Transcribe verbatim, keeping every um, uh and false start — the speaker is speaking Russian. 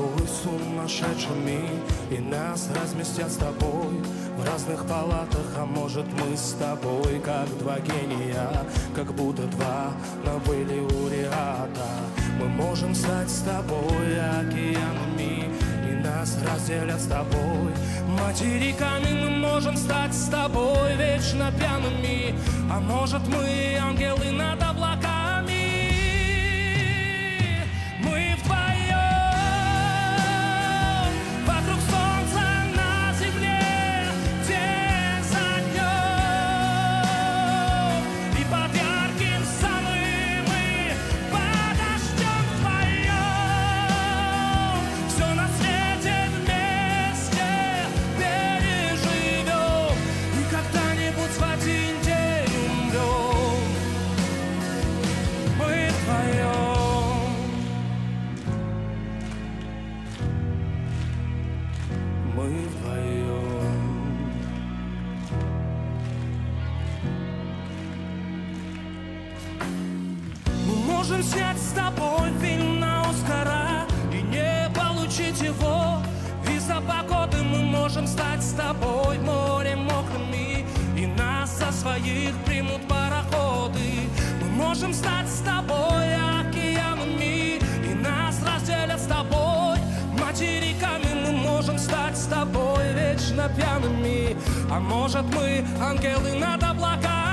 тобой сумасшедшими, и нас разместят с тобой в разных палатах. А может, мы с тобой как два гения, как будто два новые лауреата. Мы можем стать с тобой океанами, и нас разделят с тобой материками. Мы можем стать с тобой вечно пьяными, а может, мы ангелы над облаками. Мы вдвоем вокруг солнца на земле, день за днем, и под ярким солнцем мы подождем вдвоем. Все на свете вместе переживем, и когда-нибудь в один день умрем. Мы вдвоем. Мы вдвоем. Мы можем снять с тобой фильм на Оскара и не получить его из-за погоды. Мы можем стать с тобой морем мокрыми, и нас со своих примут пароходы. Мы можем стать с тобой океанами, и нас разделят с тобой материками. Мы можем стать с тобой вечно пьяными, а может, мы ангелы над облаками.